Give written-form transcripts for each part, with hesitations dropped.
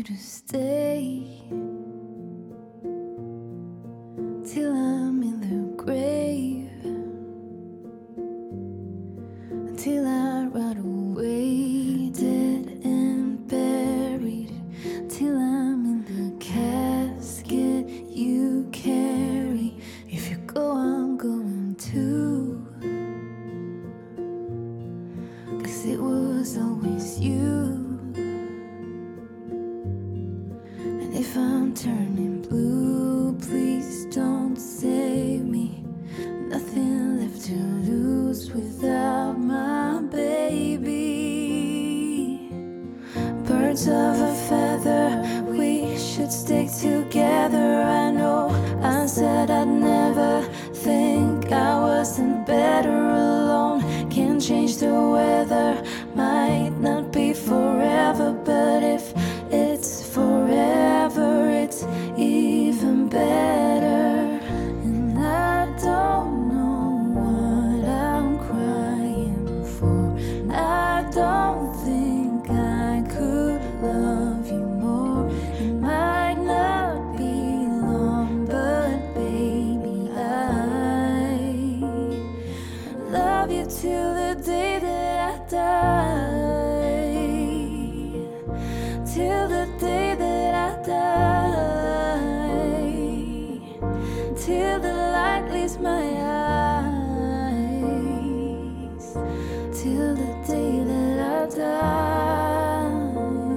to stay till I'm in the grave, until I rot away, dead and buried, till I'm in the casket you carry. If you go, I'm going too, 'cause it was always you. And if I'm turning blue, please don't save me. Nothing left to lose without my baby. Birds of a feather, we should stick together. I know I said I'd never think I wasn't better alone. Can't change the weather, might not be forever, but if it's forever, it's even better. And I don't know what I'm crying for. I don't think I could love you more. It might not be long, but baby, I love you till the day that I die. Till the day that I die. Till the light leaves my eyes. Till the day that I die.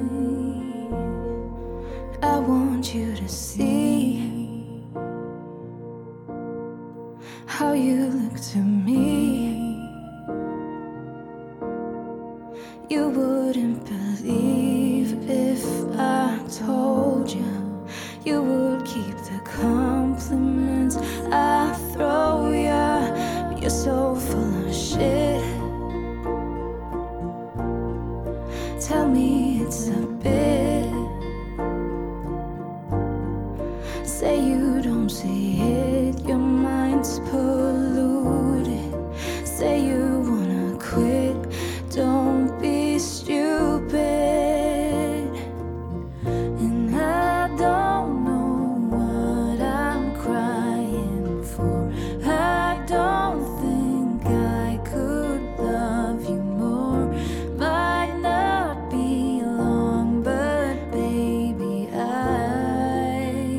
I want you to see how you look to me. You wouldn't believe if I told you. You would keep the compliments I throw ya. You're so full of shit. Tell me it's a bit. Say you don't see it, your mind's polluted. Say you wanna quit, don't be stupid. And I don't know what I'm crying for. I don't think I could love you more. Might not be long, but baby, I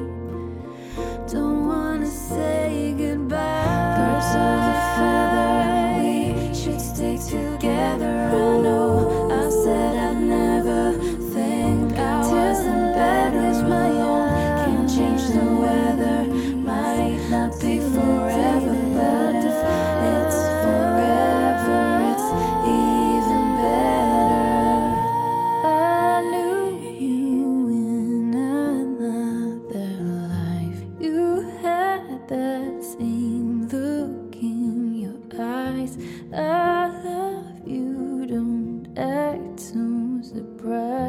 don't wanna say goodbye. Birds of a feather, we should stick together. I know I said I'd never think I wasn't better. My own can't change the weather, might not be forever, but if it's forever, it's even better. I knew you in another life. You had that same look in your eyes. I love you, don't act so surprised.